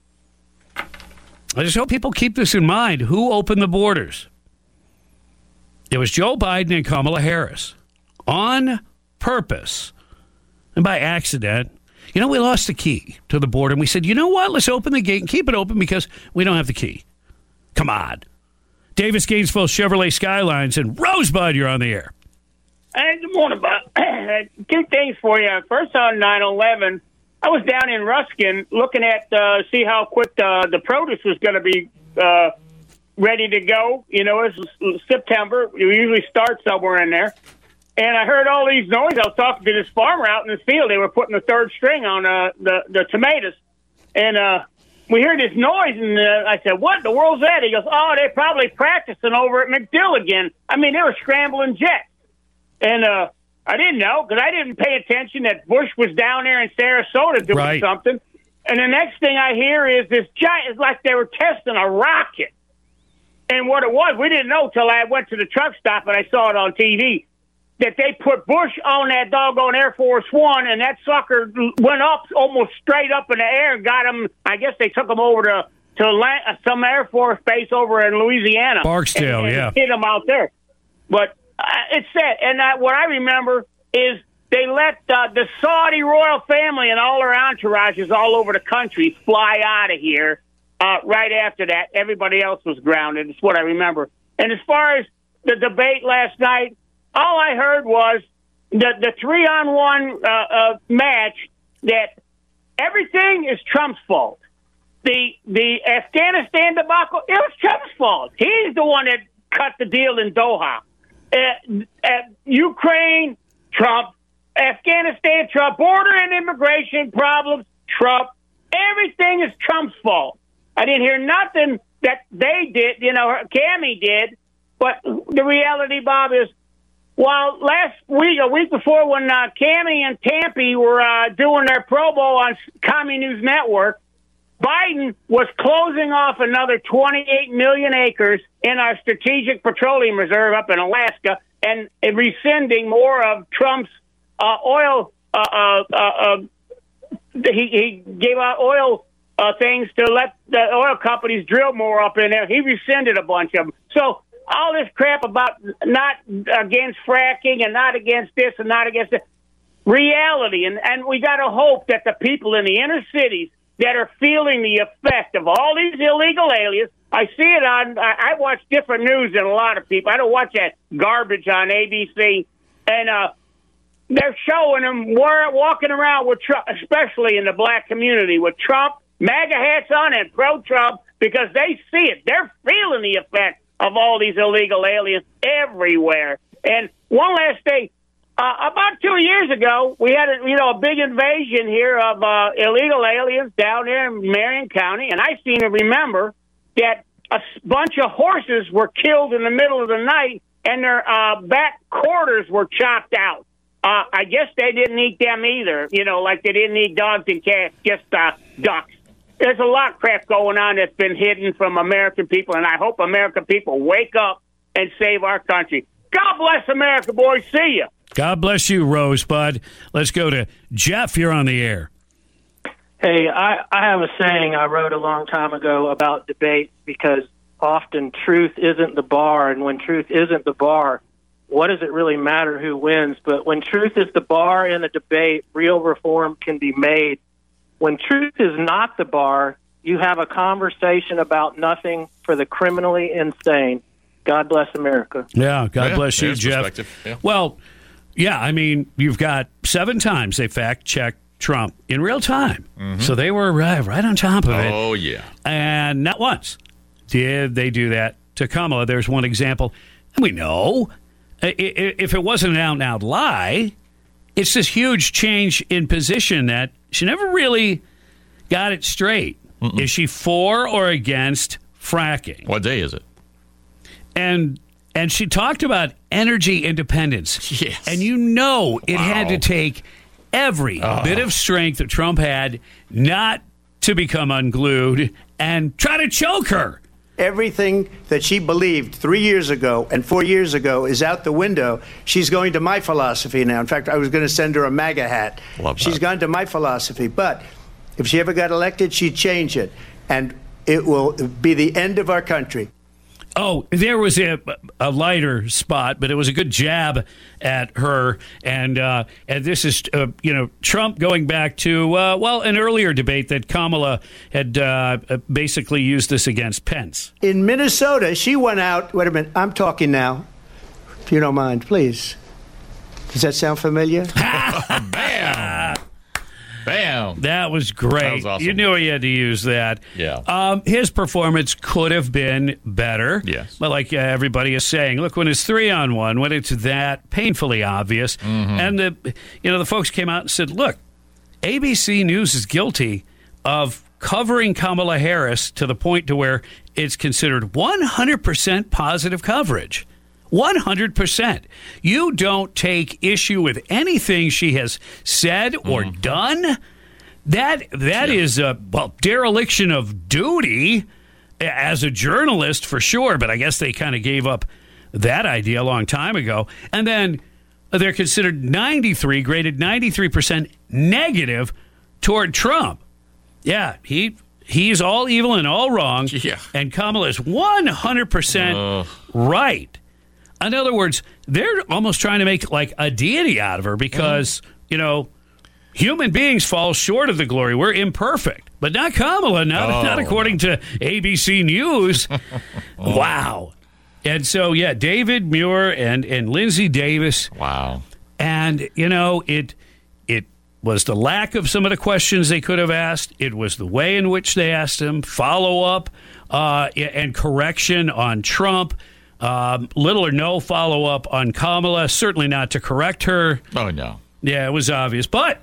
I just hope people keep this in mind. Who opened the borders? It was Joe Biden and Kamala Harris. On purpose. And by accident. We lost the key to the border, and we said, you know what? Let's open the gate and keep it open because we don't have the key. Come on. Davis Gainesville Chevrolet Skylines and Rosebud, you're on the air. Hey, good morning, Bob. 2 things for you. First, on 9/11, I was down in Ruskin looking at see how quick the produce was going to be ready to go. It's September. You usually start somewhere in there. And I heard all these noises. I was talking to this farmer out in the field. They were putting the 3rd string on the tomatoes. And we heard this noise, and I said, what in the world's that? He goes, they're probably practicing over at MacDill again. I mean, they were scrambling jets. And I didn't know, because I didn't pay attention that Bush was down there in Sarasota doing something. And the next thing I hear is this giant, it's like they were testing a rocket. And what it was, we didn't know till I went to the truck stop and I saw it on TV. That they put Bush on that doggone Air Force One, and that sucker went up almost straight up in the air and got him. I guess they took him over to some Air Force base over in Louisiana. Barksdale, and hit him out there. But it's sad. And what I remember is they let the Saudi royal family and all their entourages all over the country fly out of here right after that. Everybody else was grounded. It's what I remember. And as far as the debate last night, all I heard was the 3-on-1 match that everything is Trump's fault. The Afghanistan debacle, it was Trump's fault. He's the one that cut the deal in Doha. Ukraine, Trump. Afghanistan, Trump. Border and immigration problems, Trump. Everything is Trump's fault. I didn't hear nothing that they did, Cammie did. But the reality, Bob, is while last week, a week before, when Cammie and Tampy were doing their Pro Bowl on Commie News Network, Biden was closing off another 28 million acres in our strategic petroleum reserve up in Alaska and rescinding more of Trump's oil. He gave out oil things to let the oil companies drill more up in there. He rescinded a bunch of them. So all this crap about not against fracking and not against this and not against that. Reality, and we got to hope that the people in the inner cities that are feeling the effect of all these illegal aliens, I see it on, I watch different news than a lot of people. I don't watch that garbage on ABC. And they're showing them walking around with Trump, especially in the black community, with Trump, MAGA hats on, and pro-Trump, because they see it. They're feeling the effect of all these illegal aliens everywhere. And one last thing. About 2 years ago, we had a big invasion here of illegal aliens down there in Marion County, and I seem to remember that a bunch of horses were killed in the middle of the night, and their back quarters were chopped out. I guess they didn't eat them either, like they didn't eat dogs and cats, just ducks. There's a lot of crap going on that's been hidden from American people, and I hope American people wake up and save our country. God bless America, boys. See you. God bless you, Rosebud. Let's go to Jeff. You're on the air. Hey, I have a saying I wrote a long time ago about debate, because often truth isn't the bar, and when truth isn't the bar, what does it really matter who wins? But when truth is the bar in a debate, real reform can be made. When truth is not the bar, you have a conversation about nothing for the criminally insane. God bless America. Yeah, God bless you, Jeff. Yeah. Well, yeah, I mean, you've got 7 times they fact-checked Trump in real time. Mm-hmm. So they were right on top of it. Oh, yeah. And not once did they do that to Kamala. There's one example. And we know, if it wasn't an out-and-out lie, it's this huge change in position that she never really got it straight. Mm-mm. Is she for or against fracking? What day is it? And she talked about energy independence. Yes. And it had to take every bit of strength that Trump had not to become unglued and try to choke her. Everything that she believed 3 years ago and 4 years ago is out the window. She's going to my philosophy now. In fact, I was going to send her a MAGA hat. She's gone to my philosophy. But if she ever got elected, she'd change it. And it will be the end of our country. Oh, there was a lighter spot, but it was a good jab at her. And this is, Trump going back to, an earlier debate that Kamala had basically used this against Pence. In Minnesota, she went out. Wait a minute. I'm talking now. If you don't mind, please. Does that sound familiar? Bam! Bam! That was great. That was awesome. You knew he had to use that. Yeah. His performance could have been better. Yes. But like everybody is saying, look, when it's 3-on-1, when it's that painfully obvious, and the folks came out and said, look, ABC News is guilty of covering Kamala Harris to the point to where it's considered 100% positive coverage. 100%. You don't take issue with anything she has said or done. That is a dereliction of duty as a journalist for sure, but I guess they kind of gave up that idea a long time ago. And then they're considered graded 93% negative toward Trump. Yeah, he's all evil and all wrong, and Kamala is 100% right. In other words, they're almost trying to make like a deity out of her because, human beings fall short of the glory. We're imperfect, but not Kamala, not according to ABC News. Wow. And so, David Muir and Lindsey Davis. Wow. And, it was the lack of some of the questions they could have asked. It was the way in which they asked them, follow-up and correction on Trump. Little or no follow-up on Kamala, certainly not to correct her. Oh, no. Yeah, it was obvious. But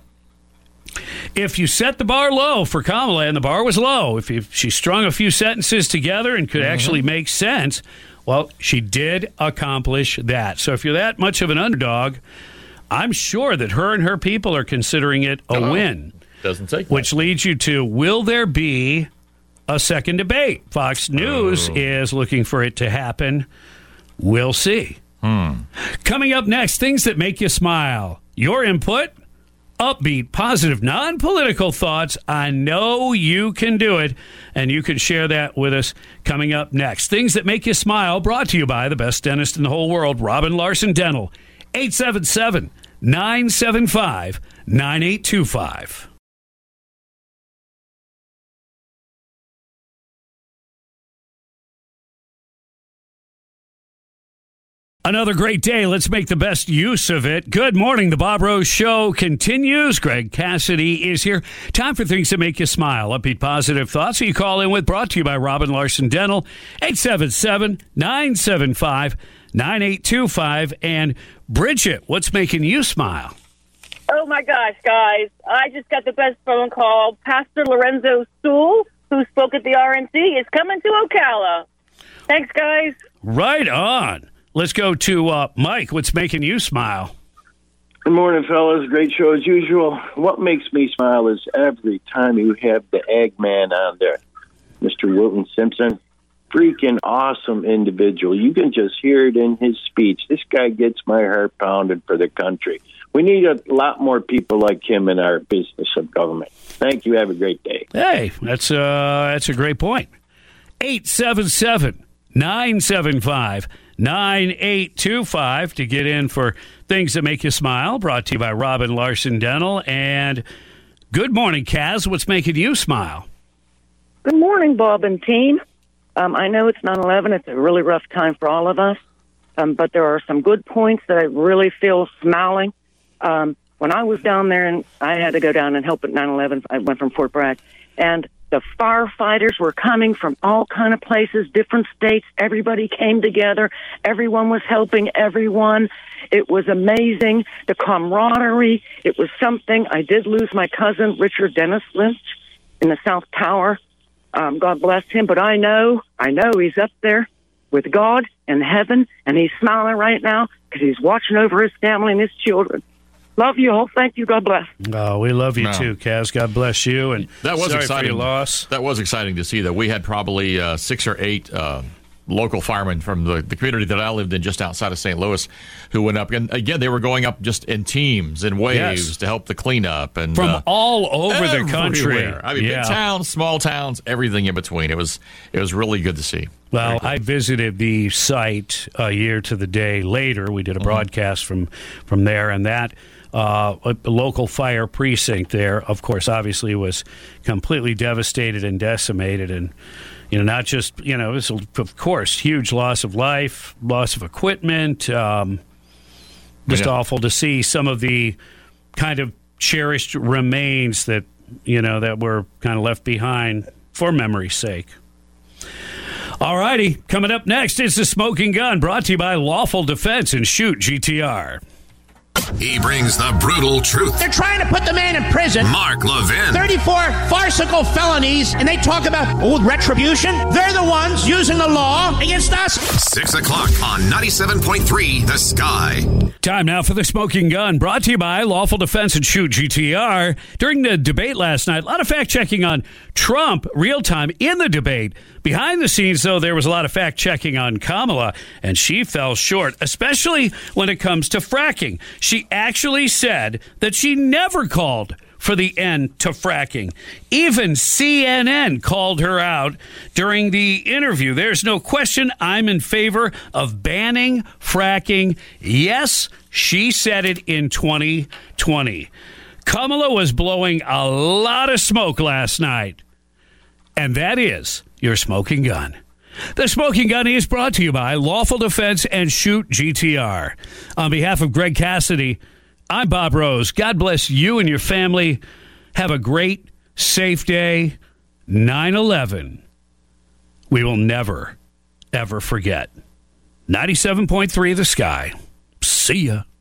if you set the bar low for Kamala, and the bar was low, if she strung a few sentences together and could actually make sense, well, she did accomplish that. So if you're that much of an underdog, I'm sure that her and her people are considering it a win. Doesn't take which leads you to, will there be a second debate? Fox News is looking for it to happen. We'll see. Coming up next, things that make you smile. Your input, upbeat, positive, non-political thoughts. I know you can do it, and you can share that with us coming up next. Things that make you smile, brought to you by the best dentist in the whole world, Robin Larson Dental. 877-975-9825. Another great day. Let's make the best use of it. Good morning. The Bob Rose Show continues. Greg Cassidy is here. Time for things that make you smile. Upbeat positive thoughts you call in with. Brought to you by Robin Larson Dental. 877-975-9825. And Bridget, what's making you smile? Oh, my gosh, guys. I just got the best phone call. Pastor Lorenzo Stool, who spoke at the RNC, is coming to Ocala. Thanks, guys. Right on. Let's go to Mike. What's making you smile? Good morning, fellas. Great show as usual. What makes me smile is every time you have the Eggman on there, Mr. Wilton Simpson. Freaking awesome individual. You can just hear it in his speech. This guy gets my heart pounded for the country. We need a lot more people like him in our business of government. Thank you. Have a great day. Hey, that's a great point. 877-975-9825 to get in for things that make you smile. Brought to you by Robin Larson Dental. And good morning, Kaz. What's making you smile? Good morning, Bob and team. I know it's 9/11. It's a really rough time for all of us, but there are some good points that I really feel smiling. When I was down there, and I had to go down and help at 9/11, I went from Fort Bragg, and the firefighters were coming from all kind of places, different states. Everybody came together. Everyone was helping everyone. It was amazing. The camaraderie. It was something. I did lose my cousin, Richard Dennis Lynch, in the South Tower. God bless him. But I know he's up there with God in heaven, and he's smiling right now because he's watching over his family and his children. Love you all. Thank you. God bless. Oh, we love you too, Kaz. God bless you. And that was sorry exciting. For your loss. That was exciting to see. That we had probably 6 or 8 local firemen from the community that I lived in, just outside of St. Louis, who went up. And again, they were going up just in teams and waves to help the cleanup and from all over the country. I mean, big towns, small towns, everything in between. It was really good to see. Well, I visited the site a year to the day later. We did a broadcast from there, and that local fire precinct there, of course, obviously was completely devastated and decimated. And, not just, it was, of course, huge loss of life, loss of equipment. Just awful to see some of the kind of cherished remains that, that were kind of left behind for memory's sake. All righty, coming up next is The Smoking Gun, brought to you by Lawful Defense and Shoot GTR. He brings the brutal truth. They're trying to put the man in prison. Mark Levin. 34 farcical felonies, and they talk about retribution. They're the ones using the law against us. 6 o'clock on 97.3 The Sky. Time now for The Smoking Gun, brought to you by Lawful Defense and Shoot GTR. During the debate last night, a lot of fact-checking on Trump, real-time in the debate. Behind the scenes, though, there was a lot of fact-checking on Kamala, and she fell short, especially when it comes to fracking. She actually said that she never called for the end to fracking. Even CNN called her out during the interview. There's no question I'm in favor of banning fracking. Yes, she said it in 2020. Kamala was blowing a lot of smoke last night, and that is your smoking gun. The Smoking Gun is brought to you by Lawful Defense and Shoot GTR. On behalf of Greg Cassidy, I'm Bob Rose. God bless you and your family. Have a great, safe day. 9/11. We will never, ever forget. 97.3 The Sky. See ya.